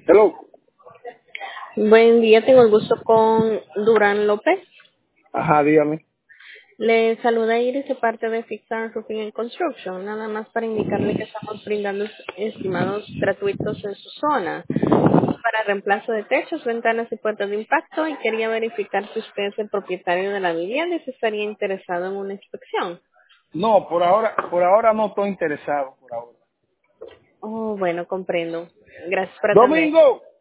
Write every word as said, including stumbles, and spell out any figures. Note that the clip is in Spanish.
Hello. Buen día, tengo el gusto con Durán López. Ajá, dígame. Le saluda Iris de parte de Fixar Roofing and Construction, nada más para indicarle que estamos brindando estimados gratuitos en su zona para reemplazo de techos, ventanas y puertas de impacto, y quería verificar si usted es el propietario de la vivienda y si estaría interesado en una inspección. No, por ahora, por ahora no estoy interesado, por ahora. Oh, bueno, comprendo. Gracias por atender. Domingo.